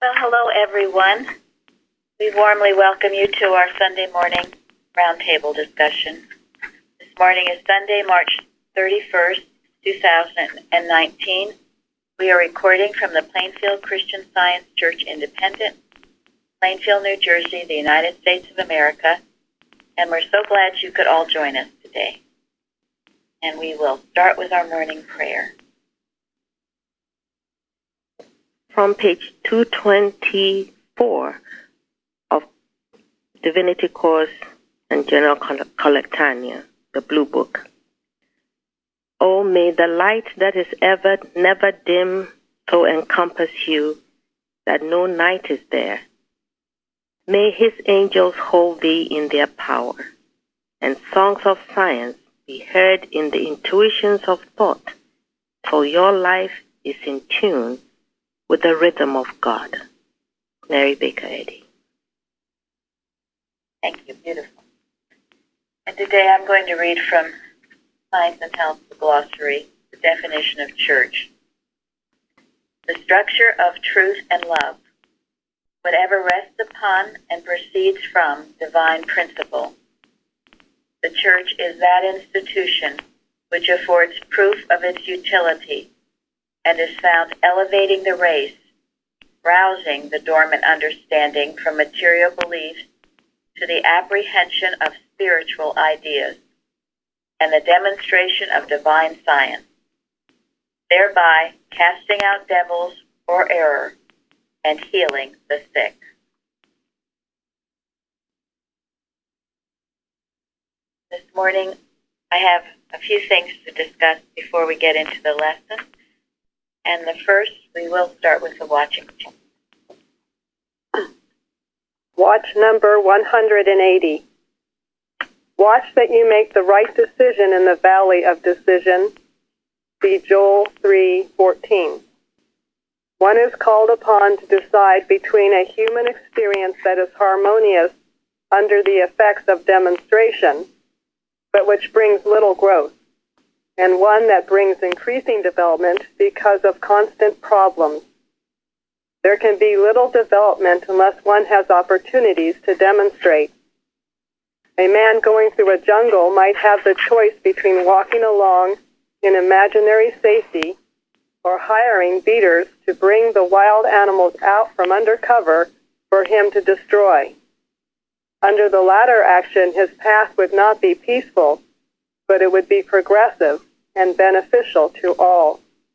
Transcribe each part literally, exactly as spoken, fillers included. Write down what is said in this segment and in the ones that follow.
Well, hello, everyone. We warmly welcome you to our Sunday morning roundtable discussion. This morning is Sunday, March thirty-first, two thousand nineteen. We are recording from the Plainfield Christian Science Church Independent, Plainfield, New Jersey, the United States of America, and we're so glad you could all join us today. And we will start with our morning prayer. From page two twenty-four of Divinity Course and General Collectania, the Blue Book. Oh, may the light that is ever, never dim so encompass you that no night is there. May his angels hold thee in their power, and songs of science be heard in the intuitions of thought, for your life is in tune with the rhythm of God. Mary Baker Eddy. Thank you. Beautiful. And today I'm going to read from Science and Health, the Glossary, the definition of church. The structure of truth and love, whatever rests upon and proceeds from divine principle. The church is that institution which affords proof of its utility and is found elevating the race, rousing the dormant understanding from material beliefs to the apprehension of spiritual ideas and the demonstration of divine science, thereby casting out devils or error and healing the sick. This morning, I have a few things to discuss before we get into the lesson. And the first, we will start with the watching. Watch number one hundred eighty. Watch that you make the right decision in the valley of decision. See Joel three fourteen. One is called upon to decide between a human experience that is harmonious under the effects of demonstration, but which brings little growth, and one that brings increasing development because of constant problems. There can be little development unless one has opportunities to demonstrate. A man going through a jungle might have the choice between walking along in imaginary safety or hiring beaters to bring the wild animals out from under cover for him to destroy. Under the latter action, his path would not be peaceful, but it would be progressive and beneficial to all.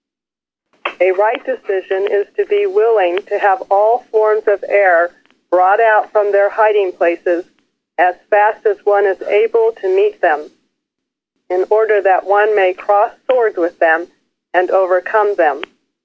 A right decision is to be willing to have all forms of error brought out from their hiding places as fast as one is able to meet them, in order that one may cross swords with them and overcome them.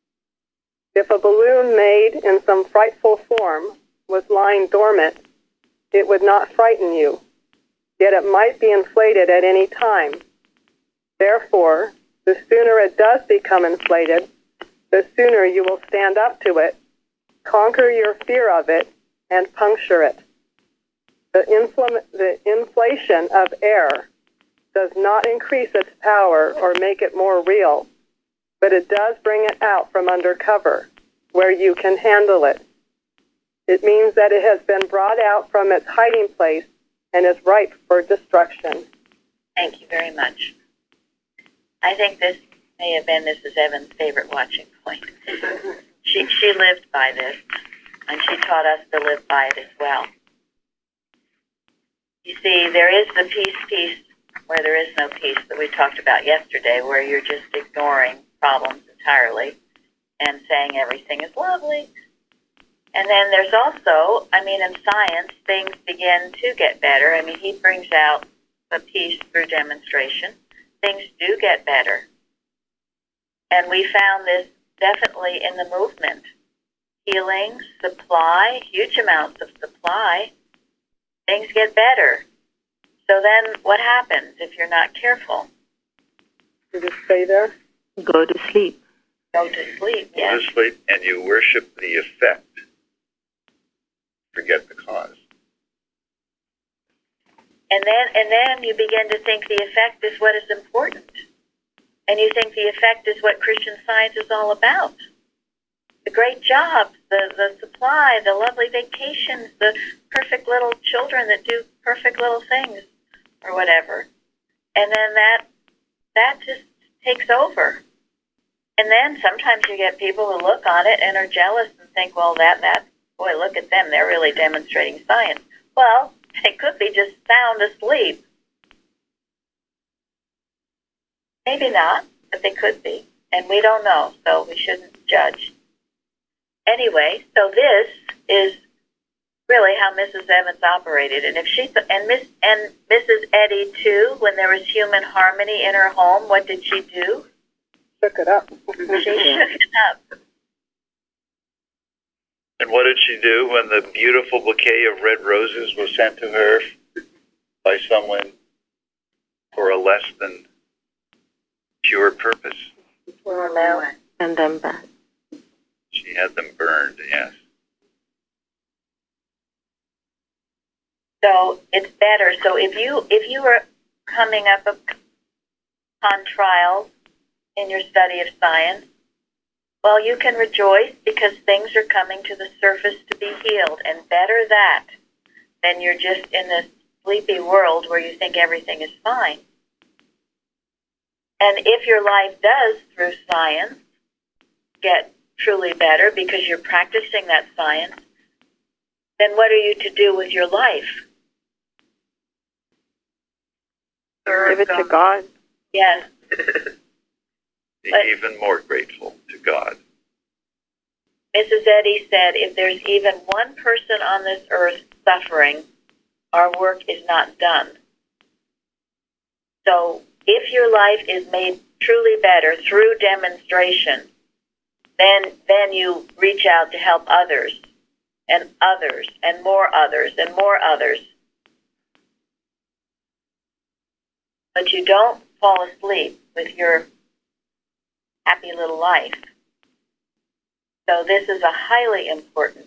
If a balloon made in some frightful form was lying dormant, it would not frighten you, yet it might be inflated at any time. Therefore, the sooner it does become inflated, the sooner you will stand up to it, conquer your fear of it, and puncture it. The, infl- the inflation of air does not increase its power or make it more real, but it does bring it out from under cover, where you can handle it. It means that it has been brought out from its hiding place and is ripe for destruction. Thank you very much. I think this may have been Missus Evans' favorite watching point. she, she lived by this, and she taught us to live by it as well. You see, there is the peace piece where there is no peace that we talked about yesterday, where you're just ignoring problems entirely and saying everything is lovely. And then there's also, I mean, in science, things begin to get better. I mean, he brings out the peace through demonstration. Things do get better. And we found this definitely in the movement. Healing, supply, huge amounts of supply. Things get better. So then what happens if you're not careful? You just stay there? Go to sleep. Go to sleep, yes. Go to sleep, and you worship the effect. Forget the cause. And then, and then you begin to think the effect is what is important. And you think the effect is what Christian Science is all about. the great jobs, the, the supply, the lovely vacations, the perfect little children that do perfect little things or whatever. And then that that just takes over. And then sometimes you get people who look on it and are jealous and think, well, that, that, boy, look at them. They're really demonstrating science. Well, they could be just sound asleep. Maybe not, but they could be. And we don't know, so we shouldn't judge. Anyway, so this is really how Missus Evans operated. And if she th- and Miss and Missus Eddy too, when there was human harmony in her home, what did she do? Shook it up. She shook it up. And what did she do when the beautiful bouquet of red roses was sent to her by someone for a less than pure purpose? Well, now, And then back. She had them burned, yes. so it's better. So if you if you are coming up upon trials in your study of science, well, you can rejoice because things are coming to the surface to be healed, and better that than you're just in this sleepy world where you think everything is fine. And if your life does, through science, get truly better because you're practicing that science, then what are you to do with your life? Give it to God. Yes. Be But- even more grateful to God. Missus Eddy said, if there's even one person on this earth suffering, our work is not done. So if your life is made truly better through demonstration, then then you reach out to help others, and others, and more others, and more others. But you don't fall asleep with your happy little life. So this is a highly important,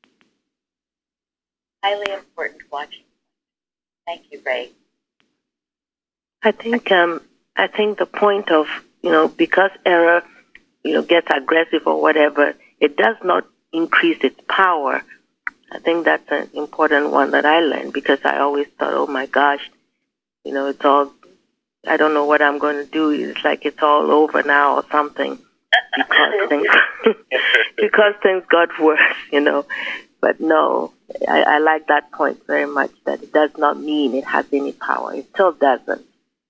highly important watching. Thank you, Ray. I think um, I think the point of, you know, because error, you know, gets aggressive or whatever, it does not increase its power. I think that's an important one that I learned, because I always thought, oh my gosh, you know, it's all, I don't know what I'm going to do. It's like it's all over now or something, because things because things got worse, you know. But no, I, I like that point very much, that it does not mean it has any power. It still doesn't.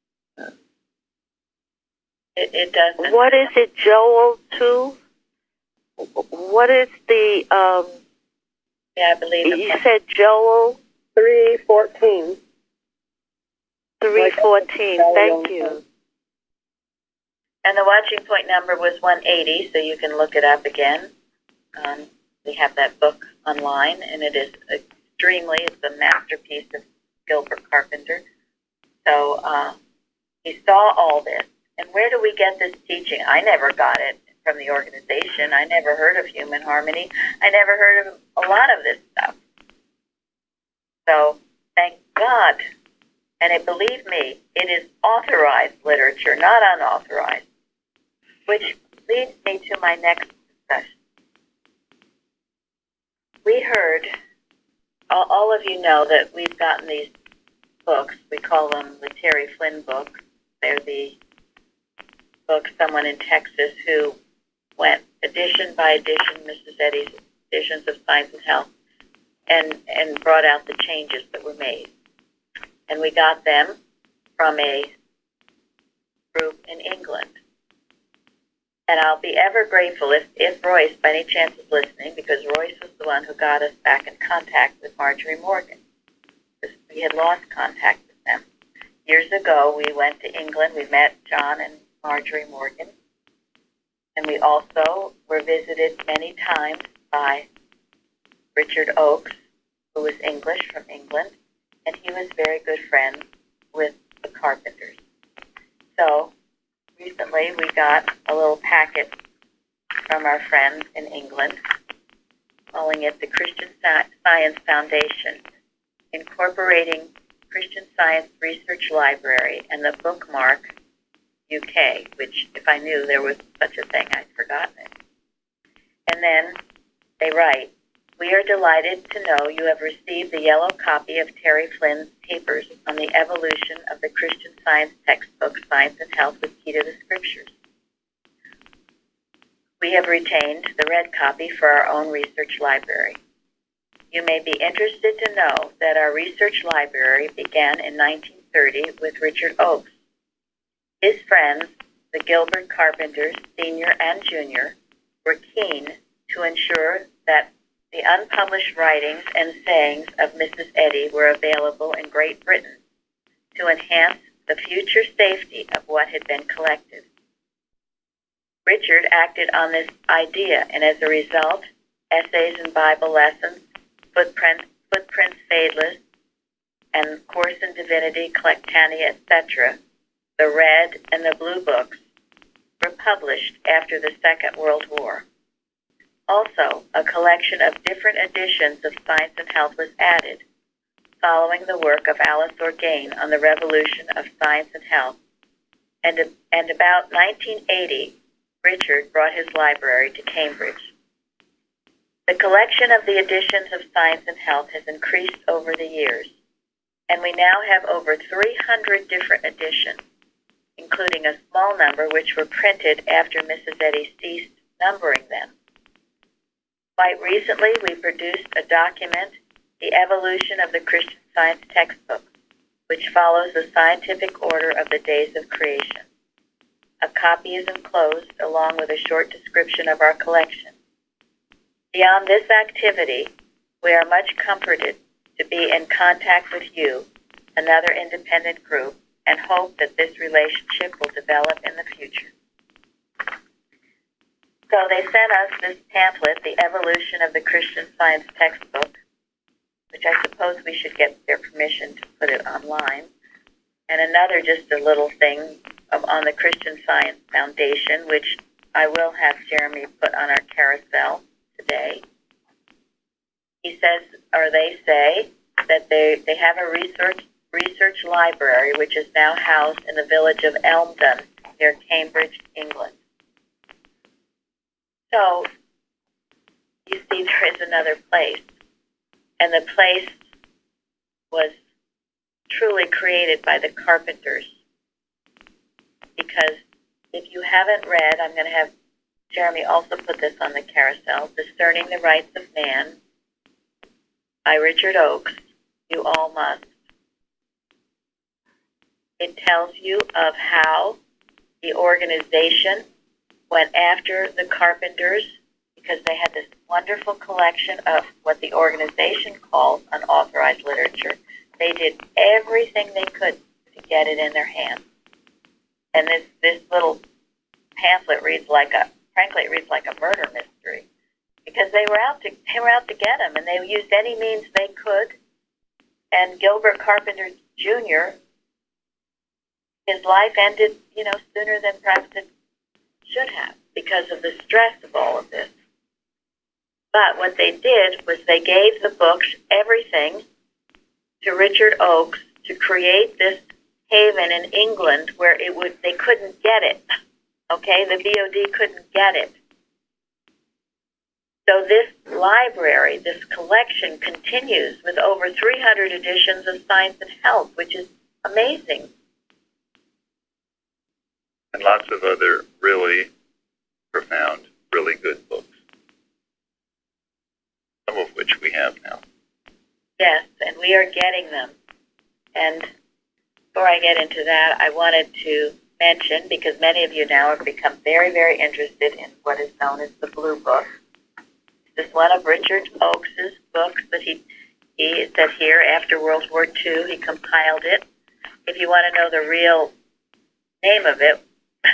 It, it doesn't. What is it, Joel two? What is the, um, Yeah, I believe you it. said Joel three fourteen. three fourteen. Thank you. And the watching point number was one eighty, so you can look it up again. Um, we have that book online, and it is extremely, it's a masterpiece of Gilbert Carpenter. So uh, he saw all this. And where do we get this teaching? I never got it from the organization. I never heard of human harmony. I never heard of a lot of this stuff. So thank God. And it, believe me, it is authorized literature, not unauthorized. Which leads me to my next discussion. We heard, all, all of you know that we've gotten these books. We call them the Terry Flynn books. They're the book, someone in Texas who went edition by edition, Missus Eddy's Editions of Science and Health, and, and brought out the changes that were made. And we got them from a group in England. And I'll be ever grateful if, if Royce, by any chance, is listening, because Royce was the one who got us back in contact with Marjorie Morgan. Because we had lost contact with them. Years ago, we went to England. We met John and Marjorie Morgan. And we also were visited many times by Richard Oakes, who was English from England. And he was very good friends with the Carpenters. So recently we got a little packet from our friends in England, calling it the Christian Science Foundation, incorporating Christian Science Research Library and the Bookmark U K, which if I knew there was such a thing, I'd forgotten it. And then they write, "We are delighted to know you have received the yellow copy of Terry Flynn's papers on the evolution of the Christian Science textbook, Science and Health with Key to the Scriptures. We have retained the red copy for our own research library. You may be interested to know that our research library began in nineteen thirty with Richard Oakes. His friends, the Gilbert Carpenters, Senior and Junior, were keen to ensure that the unpublished writings and sayings of Missus Eddy were available in Great Britain to enhance the future safety of what had been collected. Richard acted on this idea, and as a result, essays and Bible lessons, footprints, footprints fadeless, and Course in Divinity, Collectania, et cetera, the Red and the Blue books, were published after the Second World War. Also, a collection of different editions of Science and Health was added, following the work of Alice Orgain on the revolution of science and health. And, and about nineteen eighty, Richard brought his library to Cambridge. The collection of the editions of Science and Health has increased over the years, and we now have over three hundred different editions, including a small number which were printed after Missus Eddy ceased numbering them. Quite recently, we produced a document, The Evolution of the Christian Science Textbook, which follows the scientific order of the days of creation. A copy is enclosed along with a short description of our collection. Beyond this activity, we are much comforted to be in contact with you, another independent group, and hope that this relationship will develop in the future." So they sent us this pamphlet, The Evolution of the Christian Science Textbook, which I suppose we should get their permission to put it online, and another just a little thing on the Christian Science Foundation, which I will have Jeremy put on our carousel today. He says, or they say, that they, they have a research research library which is now housed in the village of Elmdon near Cambridge, England. So, you see there is another place, and the place was truly created by the Carpenters, because if you haven't read, I'm going to have Jeremy also put this on the carousel, Discerning the Rights of Man by Richard Oakes, you all must. It tells you of how the organization went after the Carpenters because they had this wonderful collection of what the organization calls unauthorized literature. They did everything they could to get it in their hands. And this, this little pamphlet reads like a, frankly, it reads like a murder mystery, because they were out to, they were out to get them, and they used any means they could. And Gilbert Carpenter Junior, his life ended, you know, sooner than perhaps it should have because of the stress of all of this. But what they did was they gave the books, everything, to Richard Oakes to create this haven in England where it would they couldn't get it. Okay, the V O D couldn't get it. So this library, this collection continues with over three hundred editions of Science and Health, which is amazing. And lots of other really profound, really good books, some of which we have now. Yes, and we are getting them. And before I get into that, I wanted to mention, because many of you now have become very, very interested in what is known as the Blue Book. This is one of Richard Oakes' books that he, he said here after World War Two. He compiled it. If you want to know the real name of it,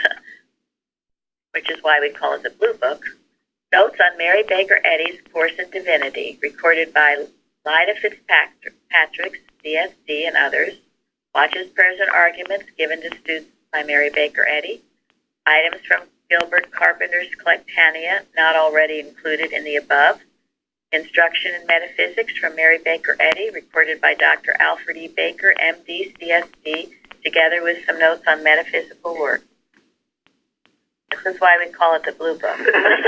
which is why we call it the Blue Book, Notes on Mary Baker Eddy's Course in Divinity, recorded by Lyda Fitzpatrick, C S D, and others. Watches, Prayers, and Arguments given to students by Mary Baker Eddy. Items from Gilbert Carpenter's Collectania, not already included in the above. Instruction in Metaphysics from Mary Baker Eddy, recorded by Doctor Alfred E. Baker, M D, C S D, together with some notes on metaphysical work. This This is why we call it the Blue Book. And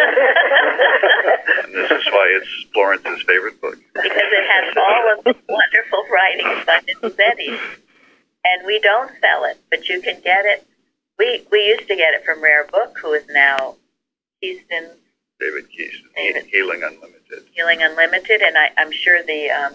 this is why it's Florence's favorite book. Because it has all of the wonderful writings by Missus Eddy. And we don't sell it, but you can get it. We we used to get it from Rare Book, who is now Keystone. David Keystone, David. Healing Unlimited. Healing Unlimited, and I, I'm sure the um,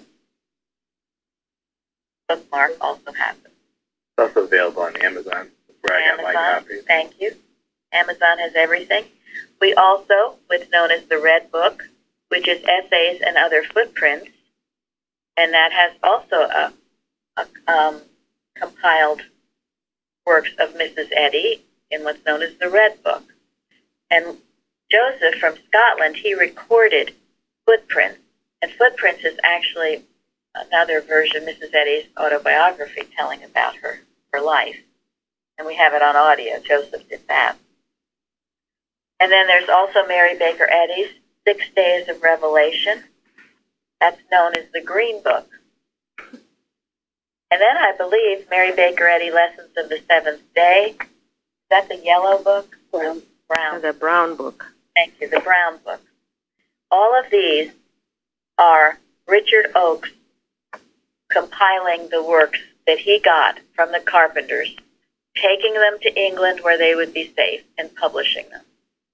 bookmark also has it. It's also available on Amazon, where I got my Amazon, copies. thank you. Amazon has everything. We also, what's known as the Red Book, which is essays and other footprints, and that has also a, a um, compiled works of Missus Eddy in what's known as the Red Book. And Joseph from Scotland, he recorded footprints, and footprints is actually another version of Missus Eddy's autobiography telling about her, her life. And we have it on audio. Joseph did that. And then there's also Mary Baker Eddy's Six Days of Revelation. That's known as the Green Book. And then I believe Mary Baker Eddy Lessons of the Seventh Day. Is that the yellow book? Brown. Brown. The Brown Book. Thank you, the Brown Book. All of these are Richard Oakes compiling the works that he got from the carpenters, taking them to England where they would be safe, and publishing them.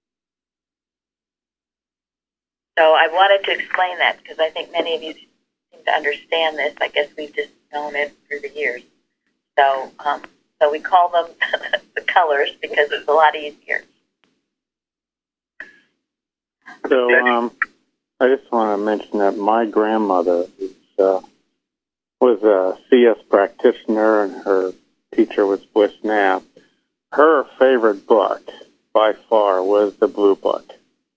So I wanted to explain that because I think many of you seem to understand this. I guess we've just known it through the years. So, um, so we call them the colors because it's a lot easier. So um, I just want to mention that my grandmother is, uh, was a C S practitioner, and her teacher was Bliss Knapp. Her favorite book, by far, was the Blue Book.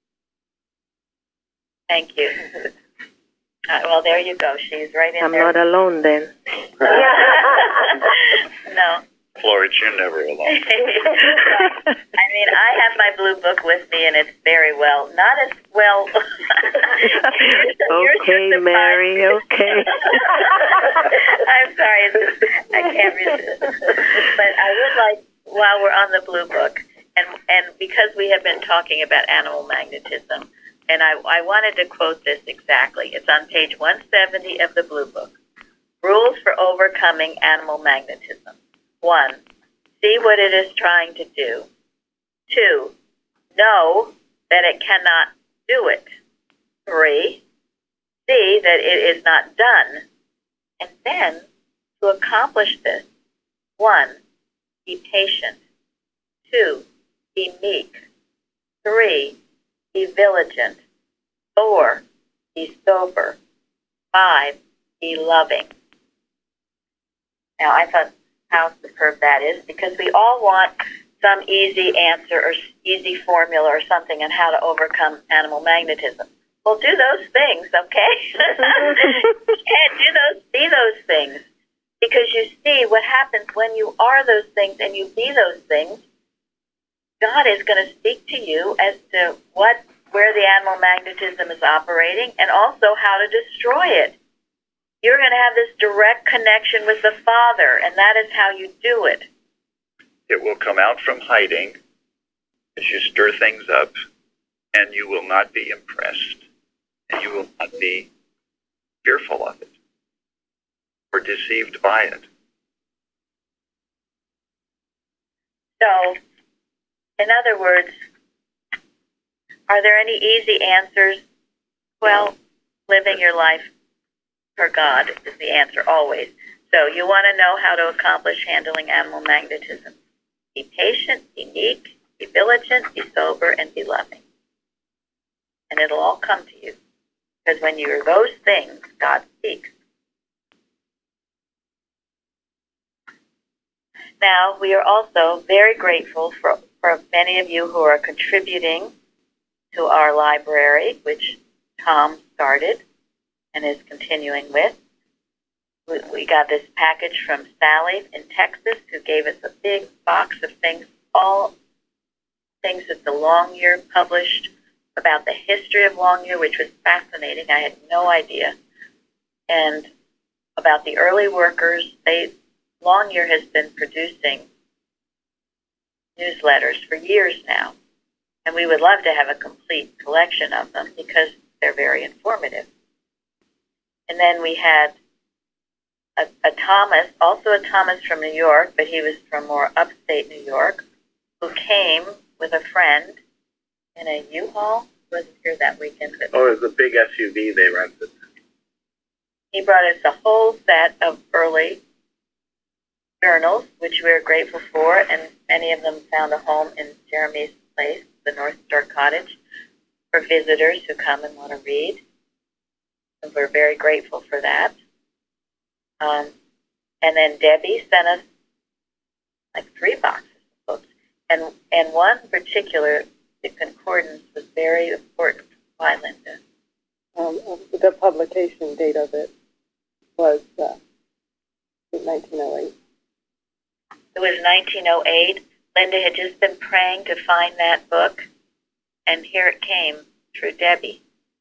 Thank you. Uh, well, there you go. She's right in I'm there. not alone then. No. Florence, you're never alone. I mean, I have my Blue Book with me, and it's very well, not as well. You're so Okay, surprised. Mary, okay. I'm sorry, it's just, I can't resist. But I would like, while we're on the Blue Book, and and because we have been talking about animal magnetism, and I, I wanted to quote this exactly. It's on page one seventy of the Blue Book. Rules for overcoming animal magnetism. One, see what it is trying to do. Two, know that it cannot do it. Three, see that it is not done. And then, to accomplish this, one, be patient. Two, be meek. Three, be vigilant. Four, be sober. Five, be loving. Now, I thought how superb that is, because we all want some easy answer or easy formula or something on how to overcome animal magnetism. Well, do those things, okay? Yeah, do those, be those things, because you see what happens when you are those things and you be those things. God is going to speak to you as to what, where the animal magnetism is operating, and also how to destroy it. You're going to have this direct connection with the Father, and that is how you do it. It will come out from hiding as you stir things up, and you will not be impressed, and you will not be fearful of it or deceived by it. So, in other words, are there any easy answers? Well, living your life for God is the answer always. So you want to know how to accomplish handling animal magnetism. Be patient, be meek, be vigilant, be sober, and be loving. And it'll all come to you. Because when you're those things, God speaks. Now, we are also very grateful for, for many of you who are contributing to our library, which Tom started and is continuing with. We, we got this package from Sally in Texas, who gave us a big box of things, all things that the Longyear published about the history of Longyear, which was fascinating. I had no idea. And about the early workers. They Longyear has been producing newsletters for years now. And we would love to have a complete collection of them because they're very informative. And then we had a, a Thomas, also a Thomas from New York, but he was from more upstate New York, who came with a friend in a U-Haul. He wasn't here that weekend. But Oh, it was a big S U V they rented. he brought us a whole set of early journals, which we're grateful for, and many of them found a home in Jeremy's place, the North Star Cottage, for visitors who come and want to read. And we're very grateful for that. Um, and then Debbie sent us like three boxes of books. And, and one particular, the concordance, was very important. Why, Linda? Um, the publication date of it was uh, nineteen oh eight. It was nineteen oh eight. Linda had just been praying to find that book, and here it came through Debbie.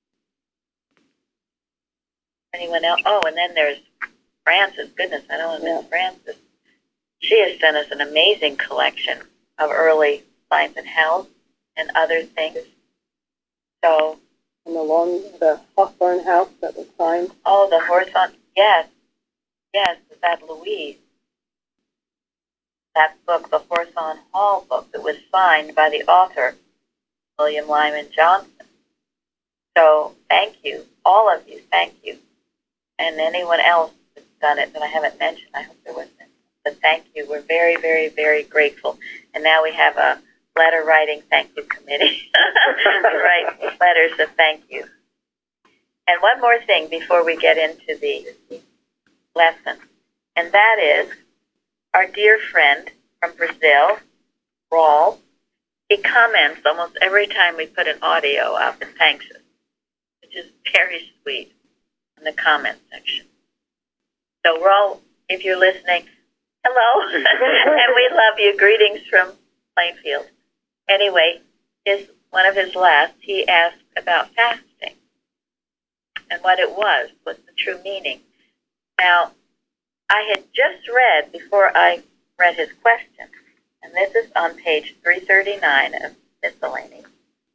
Anyone else? Oh, and then there's Frances. Goodness, I don't want to miss Yeah. Frances. She has sent us an amazing collection of early Science and Health and other things. So, And the long, the Hawthorne house that was signed. oh, the Hawthorne, yes, yes, that Louise. That book, the Hawthorne Hall book, that was signed by the author, William Lyman Johnson. So, thank you, all of you, thank you. And anyone else that's done it that I haven't mentioned, I hope there wasn't. But thank you, we're very, very, very grateful. And now we have a letter writing thank you committee. We write letters of thank you. And one more thing before we get into the lesson, and that is our dear friend from Brazil, Raul. He comments almost every time we put an audio up and thanks us, which is very sweet in the comment section. So Raul, if you're listening, hello, and we love you. Greetings from Plainfield. Anyway, his one of his last, he asked about fasting and what it was, what's the true meaning. Now, I had just read, before I read his question, and this is on page three thirty-nine of Miscellany.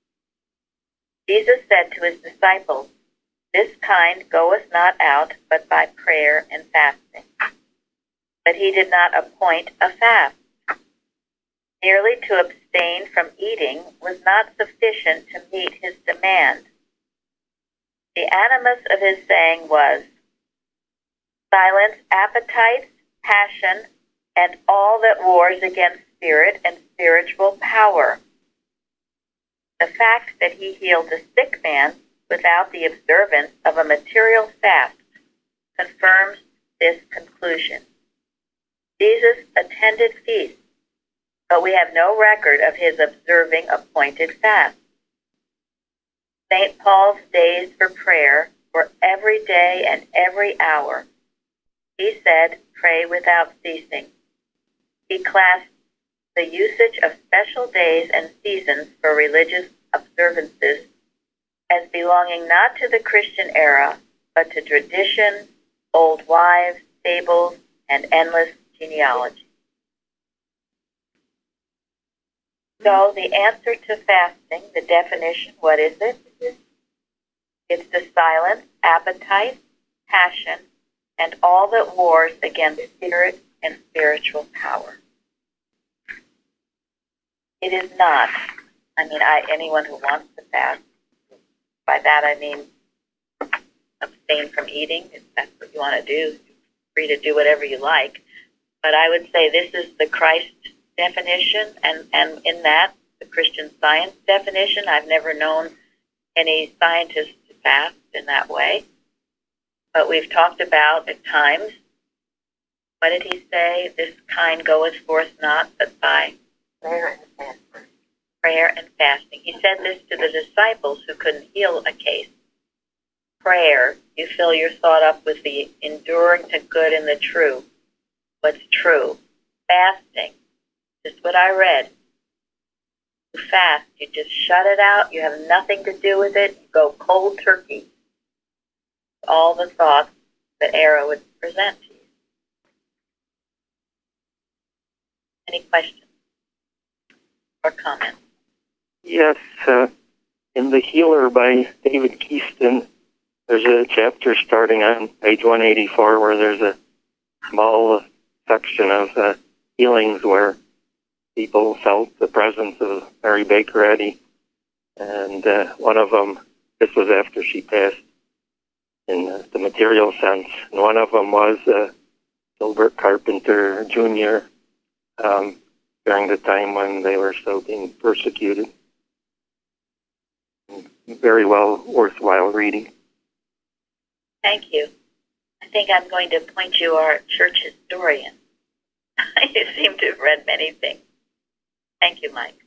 Jesus said to his disciples, "This kind goeth not out but by prayer and fasting." But he did not appoint a fast. Merely to abstain from eating was not sufficient to meet his demand. The animus of his saying was, "Silence appetites, passion, and all that wars against spirit and spiritual power." The fact that he healed a sick man without the observance of a material fast confirms this conclusion. Jesus attended feasts, but we have no record of his observing appointed fasts. Saint Paul's days for prayer were every day and every hour. He said, "Pray without ceasing." He classed the usage of special days and seasons for religious observances as belonging not to the Christian era, but to tradition, old wives, fables, and endless genealogy. So the answer to fasting, the definition, what is it? It's to silence appetite, passion, and all that wars against spirit and spiritual power. It is not, I mean, I, anyone who wants to fast, by that I mean abstain from eating, if that's what you want to do, you're free to do whatever you like. But I would say this is the Christ definition, and, and in that, the Christian Science definition. I've never known any scientist to fast in that way. But we've talked about at times, what did he say? This kind goeth forth not but by prayer and fasting. Prayer and fasting. He said this to the disciples who couldn't heal a case. Prayer, you fill your thought up with the enduring to good and the true. What's true? Fasting. Just what I read. You fast. You just shut it out. You have nothing to do with it. You go cold turkey. All the thoughts that Era would present to you. Any questions or comments? Yes, uh, in The Healer by David Keaston, there's a chapter starting on page one eighty-four where there's a small section of uh, healings where people felt the presence of Mary Baker Eddy. And uh, one of them, this was after she passed in uh, the material sense, and one of them was uh, Gilbert Carpenter Junior Um, during the time when they were so being persecuted. Very well worthwhile reading. Thank you. I think I'm going to appoint you our church historian. You seem to have read many things. Thank you, Mike.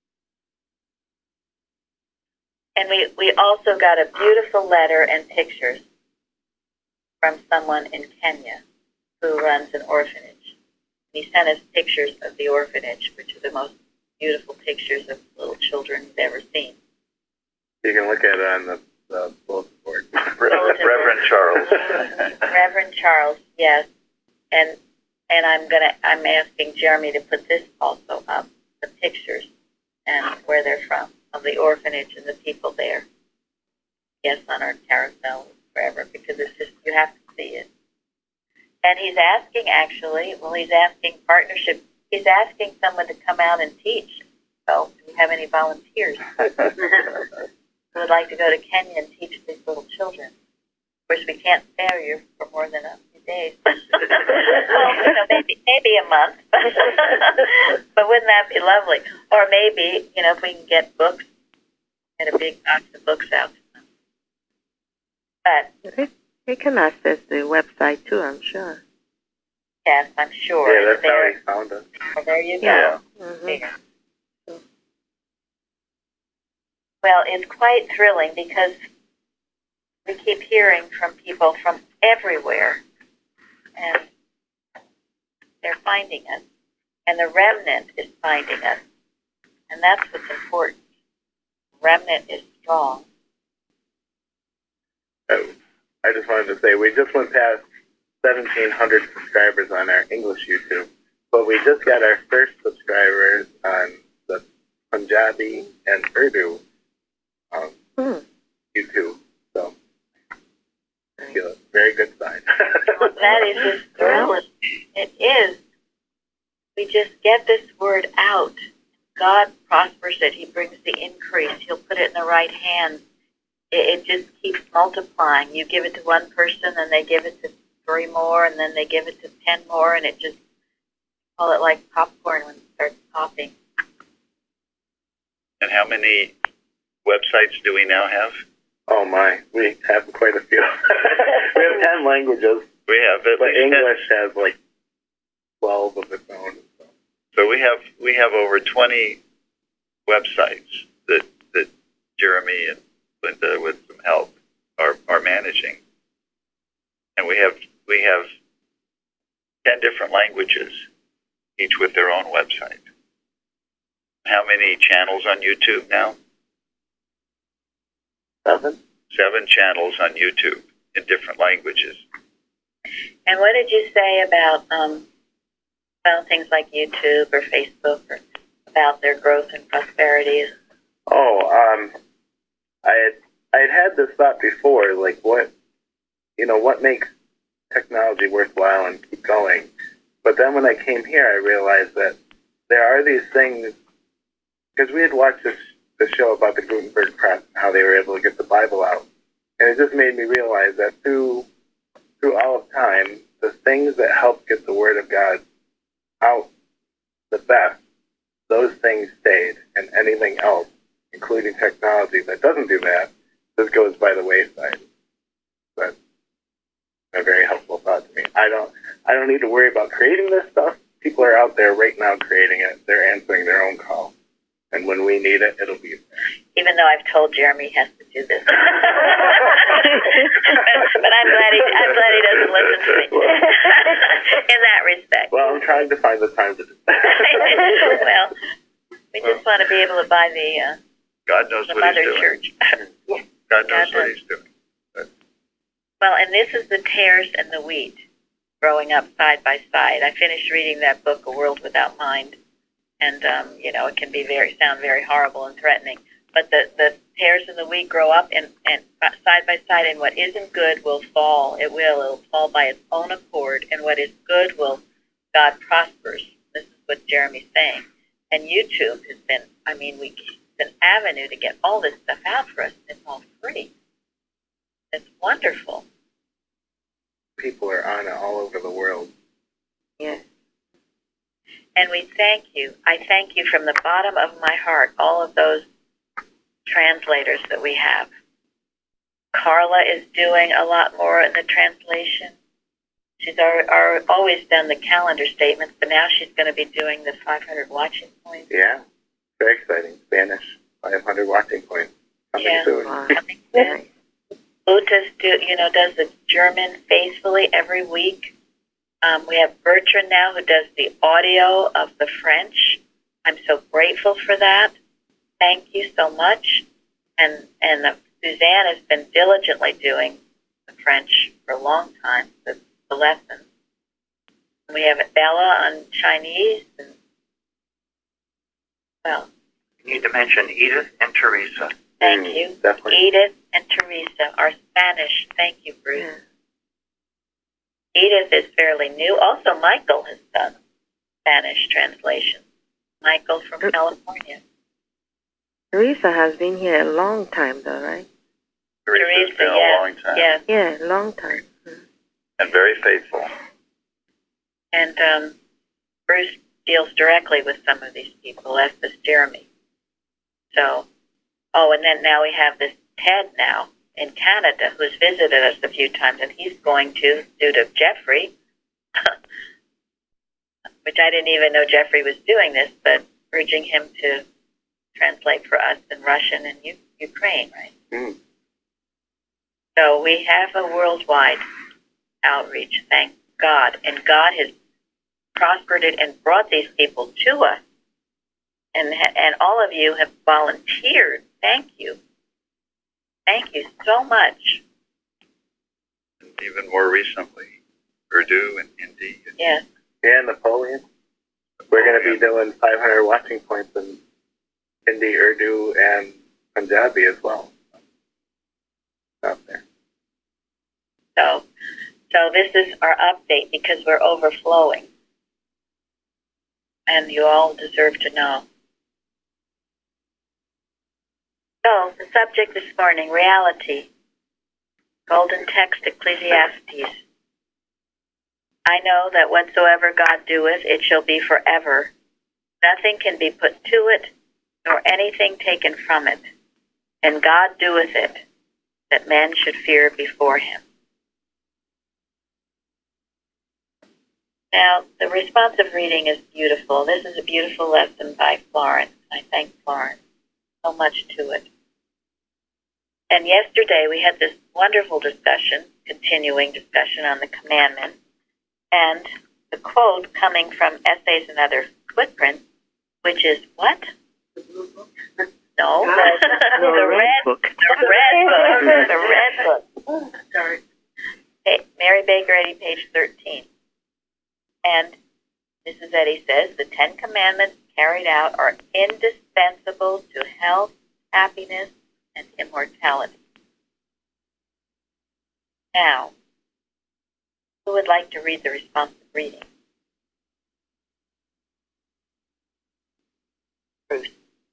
And we, we also got a beautiful letter and pictures from someone in Kenya who runs an orphanage. He sent us pictures of the orphanage, which are the most beautiful pictures of little children he's ever seen. You can look at it on the, the bulletin board. Reverend Charles. Reverend Charles, yes. And and I'm gonna I'm asking Jeremy to put this also up, the pictures and where they're from, of the orphanage and the people there. Yes, on our carousel forever, because it's just, you have to see it. And he's asking, actually, well, he's asking partnership. He's asking someone to come out and teach. So, do we have any volunteers who would like to go to Kenya and teach these little children? Of course, we can't spare you for more than a few days. Well, you know, maybe, maybe a month. But wouldn't that be lovely? Or maybe, you know, if we can get books, get a big box of books out to them. But They, they can access the website too, I'm sure. yes, I'm sure. Yeah, that's how there, he found us. well, there you go. Yeah. Mm-hmm. There. Well, it's quite thrilling because we keep hearing from people from everywhere, and they're finding us, and the remnant is finding us, and that's what's important. Remnant is strong. Oh, I just wanted to say, we just went past seventeen hundred subscribers on our English YouTube, but we just got our first subscribers on the Punjabi and Urdu um, Hmm. YouTube. So, I feel a very good sign. Well, that is just thrilling. It is. We just get this word out. God prospers it. He brings the increase. He'll put it in the right hands. It, it just keeps multiplying. You give it to one person, and they give it to three more, and then they give it to ten more, and it just, call it like popcorn when it starts popping. And how many websites do we now have? Oh my, we have quite a few. We have ten languages, We have at but least ten. English has like twelve of its own. So. So we have we have over twenty websites that that Jeremy and Linda, with some help, are are managing, and we have we have ten different languages, each with their own website. How many channels on YouTube now? Seven? Seven channels on YouTube in different languages. And what did you say about um, about things like YouTube or Facebook, or about their growth and prosperity? Oh, um, I had I had had this thought before, like what, you know, what makes technology worthwhile and keep going. But then when I came here, I realized that there are these things, because we had watched this, this show about the Gutenberg press and how they were able to get the Bible out. And it just made me realize that through through all of time, the things that help get the Word of God out the best, those things stayed. And anything else, including technology that doesn't do that, just goes by the wayside. That's a very helpful thought to me. I don't I don't need to worry about creating this stuff. People are out there right now creating it. They're answering their own call. And when we need it, it'll be there. Even though I've told Jeremy he has to do this. but, but I'm glad he I'm glad he doesn't listen to me. In that respect. Well, I'm trying to find the time to do that. Well, we just want to be able to buy the uh, God knows the what mother he's doing. church. God knows God what does. he's doing. Well, and this is the tares and the wheat growing up side by side. I finished reading that book, A World Without Mind, and um, you know, it can be very sound very horrible and threatening. But the the tares in the wheat grow up, and and side by side, and what isn't good will fall. It will. It'll fall by its own accord, and what is good will. God prospers. This is what Jeremy's saying. And YouTube has been. I mean, we it's an avenue to get all this stuff out for us. It's all free. It's wonderful. People are on it all over the world. Yes. And we thank you. I thank you from the bottom of my heart, all of those translators that we have. Carla is doing a lot more in the translation. She's our, our, always done the calendar statements, but now she's going to be doing the five hundred watching points. Yeah, very exciting. Spanish five hundred watching points coming Yeah. soon. Wow. Nice. Utas do, you know, does the German faithfully every week. Um, we have Bertrand now who does the audio of the French. I'm so grateful for that. Thank you so much. And and uh, Suzanne has been diligently doing the French for a long time, the, the lessons. And we have Bella on Chinese. And, well, You need to mention Edith and Teresa. thank Mm, you. definitely. Edith and Teresa, our Spanish. Thank you, Bruce. Yeah. Edith is fairly new. Also, Michael has done Spanish translation. Michael from Uh, California. Teresa has been here a long time, though, right? Teresa's been yes, a long time. yes. Yeah, a long time. Mm. And very faithful. And um, Bruce deals directly with some of these people, as does Jeremy. So, oh, and then now we have this Ted now in Canada who's visited us a few times, and he's going to, due to Jeffrey, which I didn't even know Jeffrey was doing this, but urging him to translate for us in Russian and U- Ukraine, right? Mm. So we have a worldwide outreach, thank God. And God has prospered it and brought these people to us. And, and all of you have volunteered. Thank you. Thank you so much. And even more recently, Urdu and Hindi. And Yes. Yeah, Napoleon. We're going to be doing five hundred watching points in Hindi, Urdu, and Punjabi as well. Out there. So, so this is our update because we're overflowing. And you all deserve to know. So, the subject this morning, reality. Golden text, Ecclesiastes. I know that whatsoever God doeth, it shall be forever. Nothing can be put to it, nor anything taken from it. And God doeth it, that men should fear before him. Now, the responsive reading is beautiful. This is a beautiful lesson by Florence. I thank Florence. So much to it. And yesterday we had this wonderful discussion, continuing discussion on the commandments, and the quote coming from Essays and Other Footprints, which is what? No, the, the red book. The red book. The red book. Sorry. Hey, Mary Baker Eddy, page thirteen. And Missus Eddy says, the Ten Commandments carried out are indispensable to health, happiness, and immortality. Now, who would like to read the responsive reading? Bruce.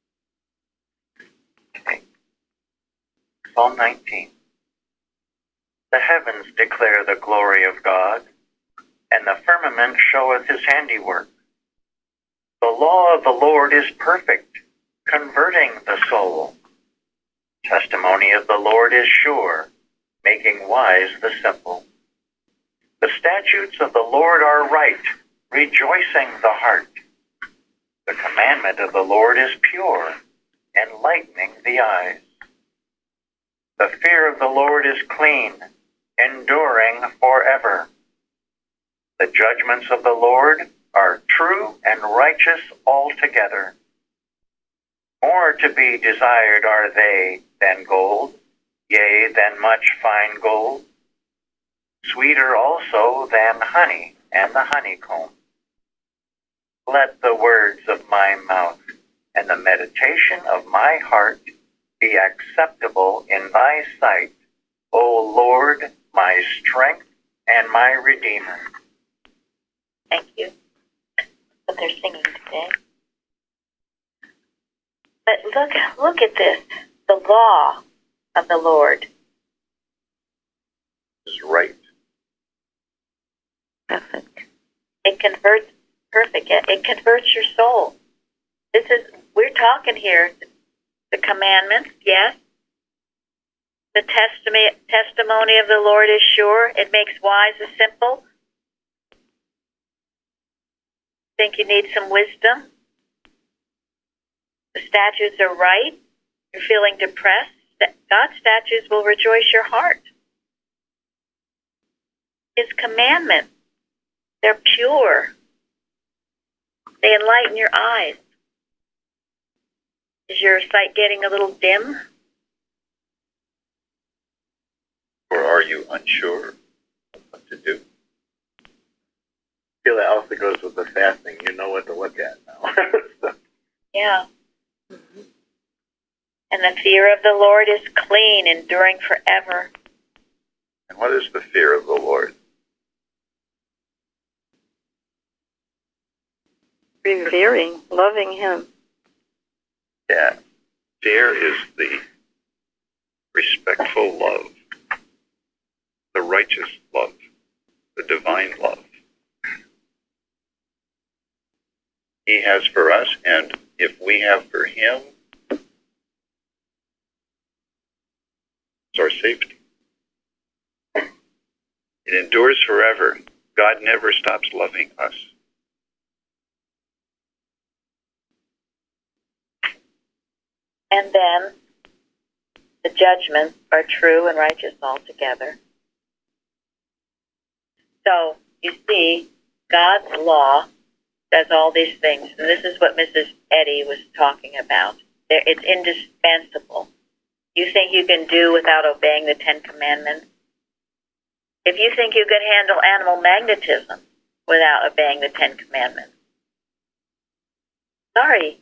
Okay. Psalm nineteen. The heavens declare the glory of God, and the firmament showeth his handiwork. The law of the Lord is perfect, converting the soul. Testimony of the Lord is sure, making wise the simple. The statutes of the Lord are right, rejoicing the heart. The commandment of the Lord is pure, enlightening the eyes. The fear of the Lord is clean, enduring forever. The judgments of the Lord are true and righteous altogether. More to be desired are they than gold, yea, than much fine gold. Sweeter also than honey and the honeycomb. Let the words of my mouth and the meditation of my heart be acceptable in thy sight, O Lord, my strength and my Redeemer. Thank you. What they're singing today. But look, look at this. The law of the Lord Is right. Perfect. It converts perfect. It it converts your soul. This is we're talking here. The commandments, yes. The testimony testimony of the Lord is sure. It makes wise the simple. Think you need some wisdom? The statutes are right. You're feeling depressed. God's statutes will rejoice your heart. His commandments, they're pure. They enlighten your eyes. Is your sight getting a little dim? Or are you unsure of what to do? I feel that also goes with the fasting. You know what to look at now. So, Yeah. Mm-hmm. And the fear of the Lord is clean, enduring forever. And what is the fear of the Lord? Revering, loving him. Yeah. Fear is the respectful love, the righteous love, the divine love He has for us, and if we have for Him, it's our safety. It endures forever. God never stops loving us. And then the judgments are true and righteous altogether. So, you see, God's law does all these things. And this is what Missus Eddy was talking about. It's indispensable. You think you can do without obeying the Ten Commandments? If you think you can handle animal magnetism without obeying the Ten Commandments, sorry.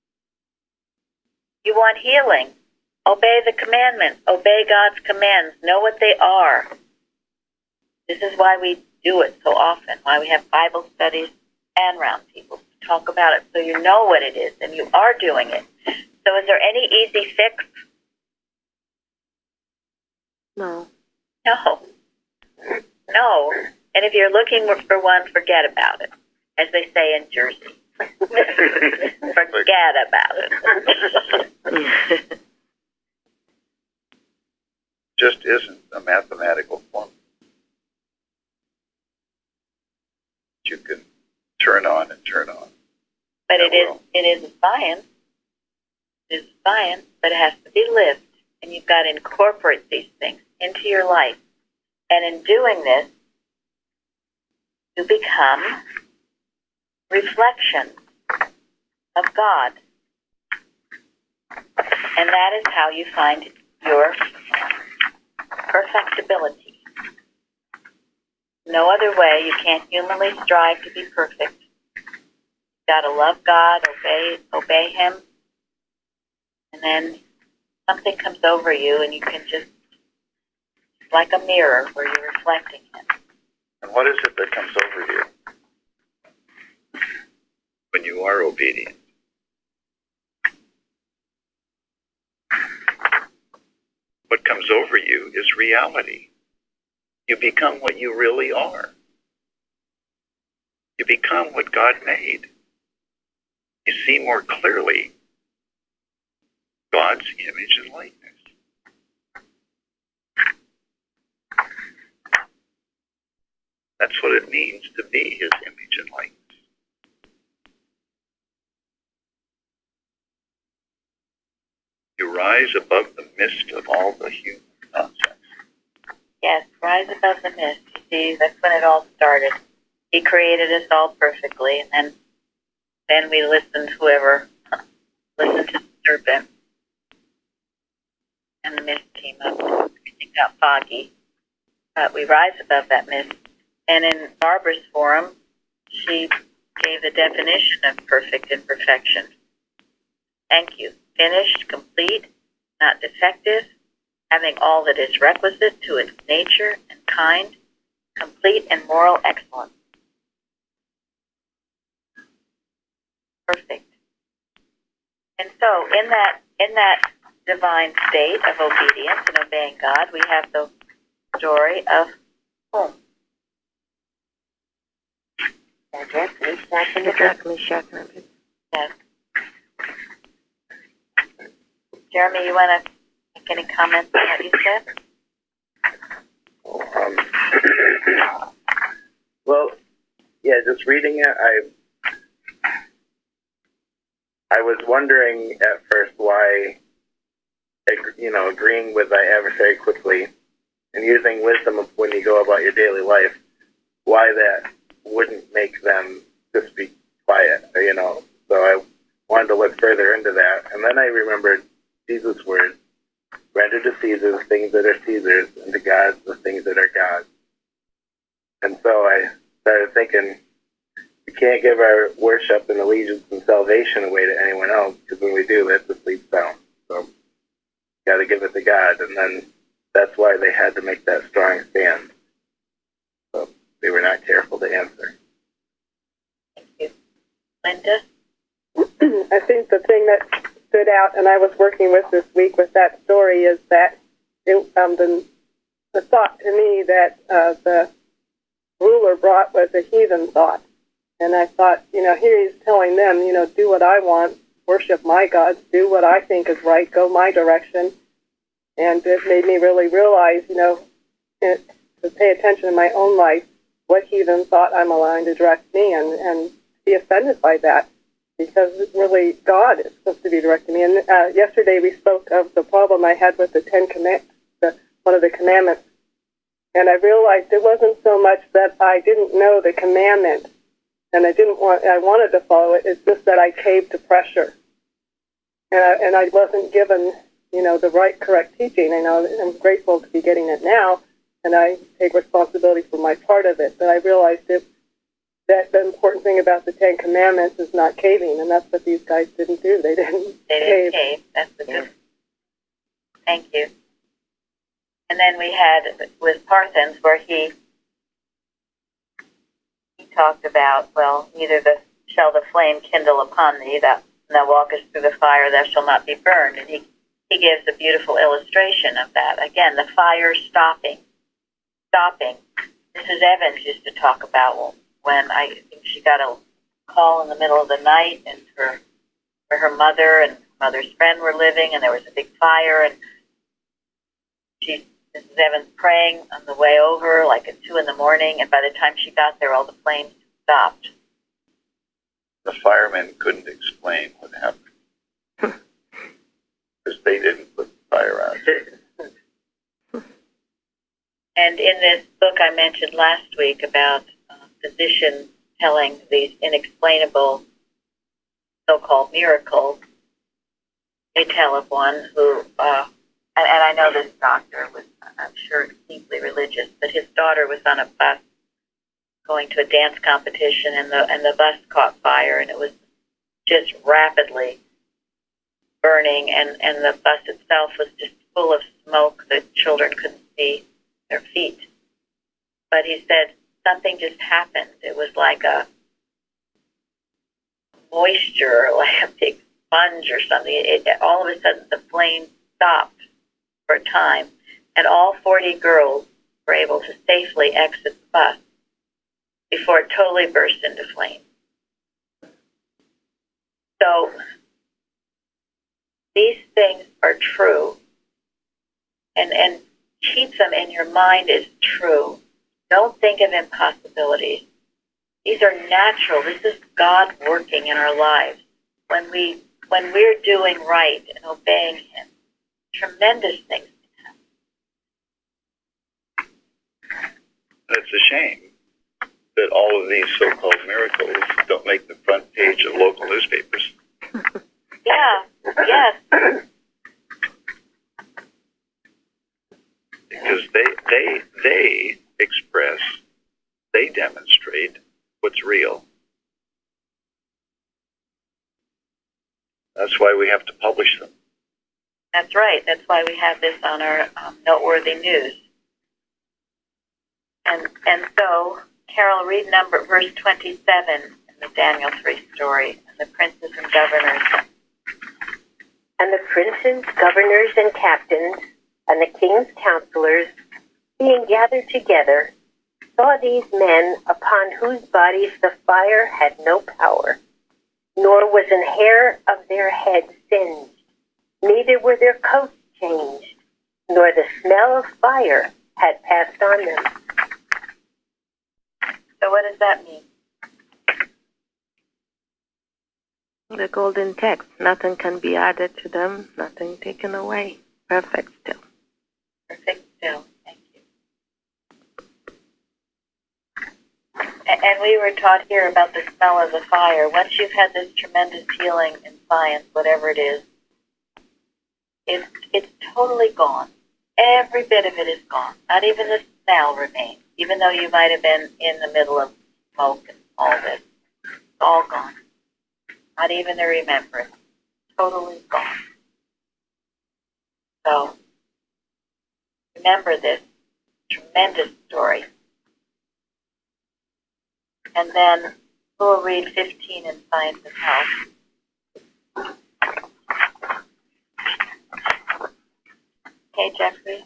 You want healing? Obey the commandments. Obey God's commands. Know what they are. This is why we do it so often, why we have Bible studies and round tables to talk about it, so you know what it is and you are doing it. So is there any easy fix? No. No. No. And if you're looking for one, forget about it, as they say in Jersey. Forget about it. Just isn't a mathematical formula you can turn on and turn on. But it is it is a science. It is a science, but it has to be lived. And you've got to incorporate these things into your life. And in doing this, you become reflection of God. And that is how you find your perfectibility. No other way. You can't humanly strive to be perfect. You've got to love God, obey, obey Him, and then something comes over you and you can just, it's like a mirror where you're reflecting Him. And what is it that comes over you when you are obedient? What comes over you is reality. You become what you really are. You become what God made. You see more clearly God's image and likeness. That's what it means to be His image and likeness. You rise above the mist of all the human nonsense. Yes, rise above the mist. You see, that's when it all started. He created us all perfectly, and then then we listened, whoever listened to the serpent, and the mist came up. Everything got foggy. But we rise above that mist. And in Barbara's forum, she gave the definition of perfect imperfection. Thank you. Finished, complete, not defective, having all that is requisite to its nature and kind, complete and moral excellence. Perfect. And so in that in that divine state of obedience and obeying God, we have the story of whom? Shadrach, Meshach, and Abednego. Yes. Jeremy, you want to make any comments on what you said? Um, well, yeah, just reading it, I I was wondering at first why, you know, agreeing with thy adversary quickly and using wisdom when you go about your daily life, why that wouldn't make them just be quiet, you know. So I wanted to look further into that. And then I remembered Jesus' words, render to Caesar the things that are Caesar's, and to God the things that are God's. And so I started thinking, we can't give our worship and allegiance and salvation away to anyone else, because when we do, that just leads down. So you got to give it to God, and then that's why they had to make that strong stand. So they were not careful to answer. Thank you. Linda? I think the thing that stood out, and I was working with this week with that story, is that it, um, the, the thought to me that uh, the ruler brought was a heathen thought. And I thought, you know, here he's telling them, you know, do what I want, worship my gods, do what I think is right, go my direction. And it made me really realize, you know, it, to pay attention in my own life, what heathen thought I'm allowing to direct me, and, and be offended by that, because really God is supposed to be directing me. And uh, yesterday we spoke of the problem I had with the Ten Commandments, the, one of the commandments. And I realized it wasn't so much that I didn't know the commandment, and I didn't want, I wanted to follow it. It's just that I caved to pressure, and I, and I wasn't given, you know, the right, correct teaching. I know I'm grateful to be getting it now, and I take responsibility for my part of it. But I realized it, that the important thing about the Ten Commandments is not caving, and that's what these guys didn't do. They didn't They cave. didn't cave. That's the difference. Thank you. And then we had with Parthens, where he he talked about, well, neither the, shall the flame kindle upon thee, that thou walkest through the fire, thou shalt not be burned. And he, he gives a beautiful illustration of that. Again, the fire stopping. Stopping. Missus Evans used to talk about when I think she got a call in the middle of the night, and her, where her mother and mother's friend were living, and there was a big fire, and she, Missus Evans praying on the way over, like at two in the morning, and by the time she got there, all the flames stopped. The firemen couldn't explain what happened because they didn't put the fire out. And in this book I mentioned last week about uh, physicians telling these inexplainable so-called miracles, they tell of one who, uh, and, and I know this doctor was, I'm sure, deeply religious, but his daughter was on a bus going to a dance competition, and the and the bus caught fire, and it was just rapidly burning, and, and the bus itself was just full of smoke. The children couldn't see their feet. But he said something just happened. It was like a moisture, like a big sponge or something. It, it, all of a sudden, the flame stopped for a time, and all forty girls were able to safely exit the bus before it totally burst into flame. So these things are true, and and keep them in your mind as true. Don't think of impossibilities. These are natural. This is God working in our lives. When we when we're doing right and obeying Him, tremendous things can happen. It's a shame that all of these so-called miracles don't make the front page of local newspapers. Yeah, yes. Because they, they, they express, they demonstrate what's real. That's why we have to publish them. That's right. That's why we have this on our um, noteworthy news. And and so, Carol, read number verse twenty-seven in the Daniel three story, and the princes and governors. And the princes, governors, and captains, and the king's counselors, being gathered together, saw these men upon whose bodies the fire had no power, nor was an hair of their heads singed, neither were their coats changed, nor the smell of fire had passed on them. So what does that mean? The golden text. Nothing can be added to them, nothing taken away. Perfect still. Perfect still. Thank you. And, and we were taught here about the smell of the fire. Once you've had this tremendous healing in science, whatever it is, it's, it's totally gone. Every bit of it is gone. Not even the smell remains, even though you might have been in the middle of smoke and all this. It's all gone. Not even the remembrance. Totally gone. So, remember this tremendous story. And then we'll read fifteen in Science and Health. Okay, Jeffrey?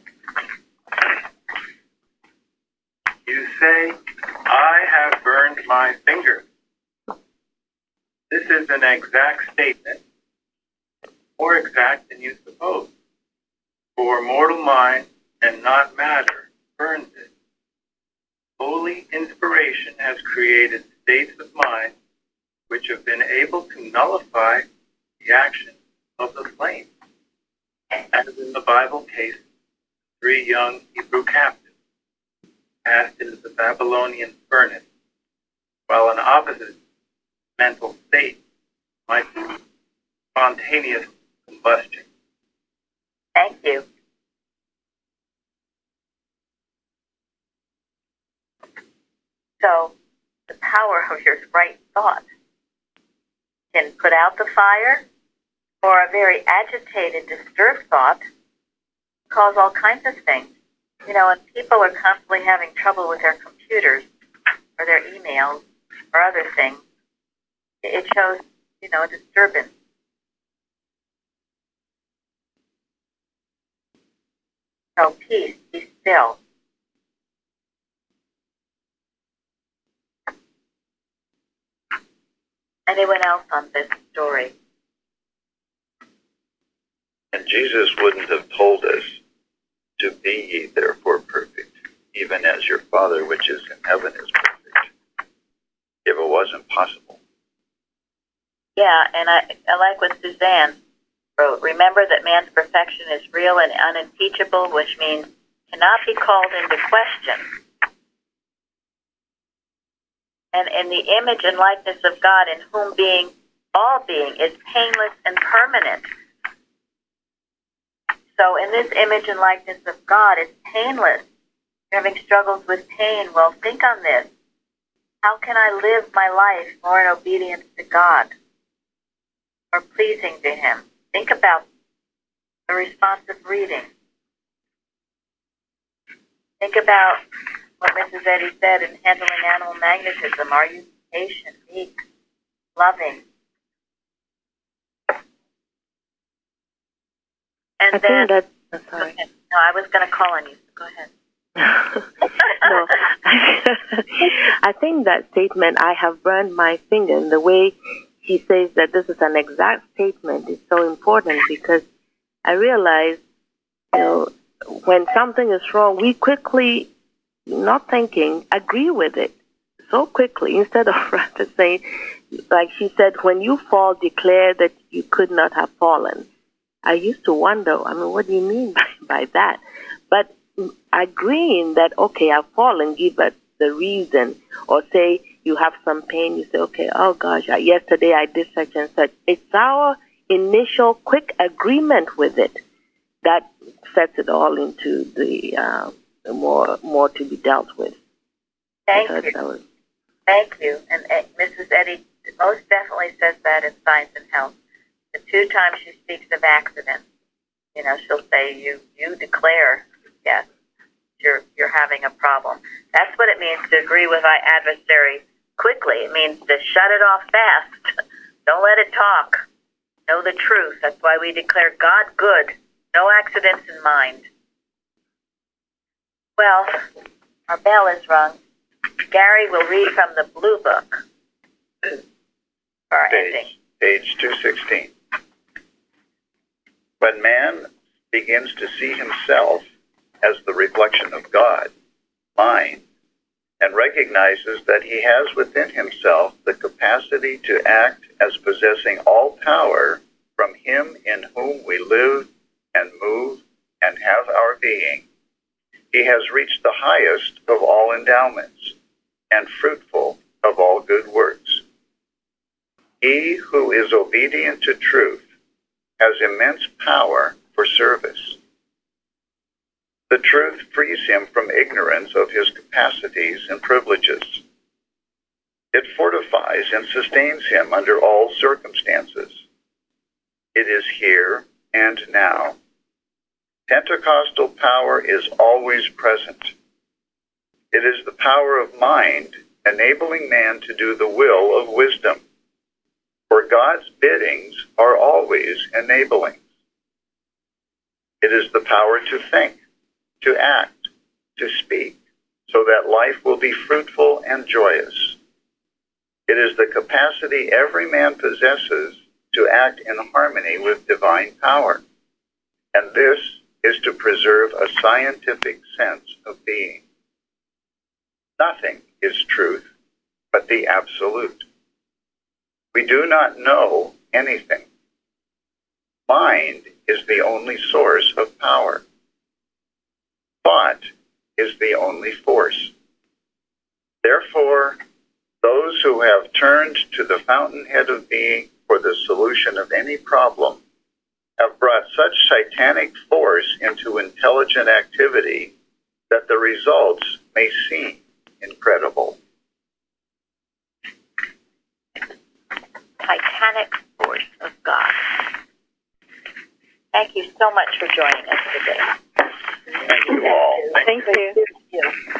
You say, I have burned my fingers. This is an exact statement, more exact than you suppose. For mortal mind and not matter burns it. Holy inspiration has created states of mind which have been able to nullify the action of the flame. As in the Bible case, three young Hebrew captives cast into the Babylonian furnace, while an opposite mental state might be spontaneous combustion. Thank you. So, the power of your right thought can put out the fire, or a very agitated, disturbed thought cause all kinds of things. You know, and people are constantly having trouble with their computers or their emails or other things. It shows, you know, a disturbance. So peace, be still. Anyone else on this story? And Jesus wouldn't have told us to be ye therefore perfect, even as your Father which is in heaven is perfect, if it wasn't possible. Yeah, and I, I like what Suzanne wrote. Remember that man's perfection is real and unimpeachable, which means cannot be called into question. And in the image and likeness of God, in whom being, all being, is painless and permanent. So in this image and likeness of God, it's painless. You're having struggles with pain. Well, think on this. How can I live my life more in obedience to God, more pleasing to Him? Think about the responsive reading. Think about what Missus Eddy said in handling animal magnetism. Are you patient, meek, loving? And I then, think that, I'm sorry. No, I was going to call on you. Go ahead. No, I think that statement, I have burned my finger, in the way he says that this is an exact statement, is so important, because I realize, you know, when something is wrong, we quickly, not thinking, agree with it so quickly, instead of rather saying, like she said, when you fall, declare that you could not have fallen. I used to wonder, I mean, what do you mean by, by that? But agreeing that, okay, I've fallen, give us the reason, or say you have some pain, you say, okay, oh gosh, I, yesterday I did such and such. It's our initial quick agreement with it that sets it all into the, uh, the more more to be dealt with. Thank you. That was... Thank you. And uh, Missus Eddy most definitely says that in Science and Health. The two times she speaks of accidents, you know, she'll say, you, you declare, yes, you're, you're having a problem. That's what it means to agree with our adversary quickly. It means to shut it off fast. Don't let it talk. Know the truth. That's why we declare God good. No accidents in mind. Well, our bell is rung. Gary will read from the Blue Book for our ending. Page, page two sixteen. When man begins to see himself as the reflection of God, mind, and recognizes that he has within himself the capacity to act as possessing all power from him in whom we live and move and have our being, he has reached the highest of all endowments and fruitful of all good works. He who is obedient to truth has immense power for service. The truth frees him from ignorance of his capacities and privileges. It fortifies and sustains him under all circumstances. It is here and now. Pentecostal power is always present. It is the power of mind enabling man to do the will of wisdom. For God's biddings are always enabling. It is the power to think, to act, to speak, so that life will be fruitful and joyous. It is the capacity every man possesses to act in harmony with divine power. And this is to preserve a scientific sense of being. Nothing is truth but the absolute. We do not know anything. Mind is the only source of power. Thought is the only force. Therefore, those who have turned to the fountainhead of being for the solution of any problem have brought such satanic force into intelligent activity that the results may seem incredible. Titanic force of God. Thank you so much for joining us today. Thank you all. Thank you.